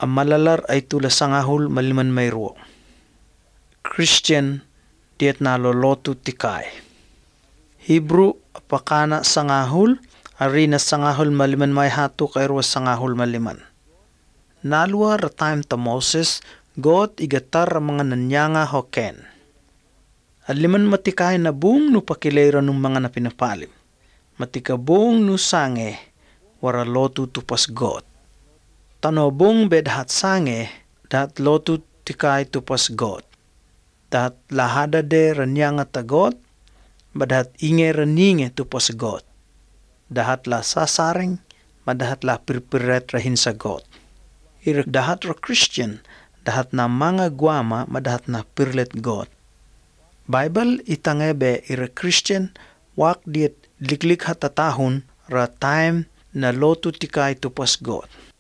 Amalalar ay tula sangahul maliman mayro. Christian diet nalolotu tikay. Hebrew apakana sangahul, arina sangahul maliman may hatu kairwa sangahul maliman. Nalwa ra time ta Moses, God igatar mga nanyanga hoken. Aliman matikay na buong no pakilera ng mga napinapalim. Matikabong no sange, wara lotu tupas God. Tanobong bedhat sange, dat lotu tikay tupas God. Dat lahada de ranyanga ta God, badhat inge raninge tupas God. Dahat la sasaring, madahat la pirpiret rahin sa God. Irak dahat ra Christian, dahat na mga guama, madahat na pirlet God. Bible itangebe ira Christian, wak diet liklik hatatahon ra time na lotu tikay tupas God.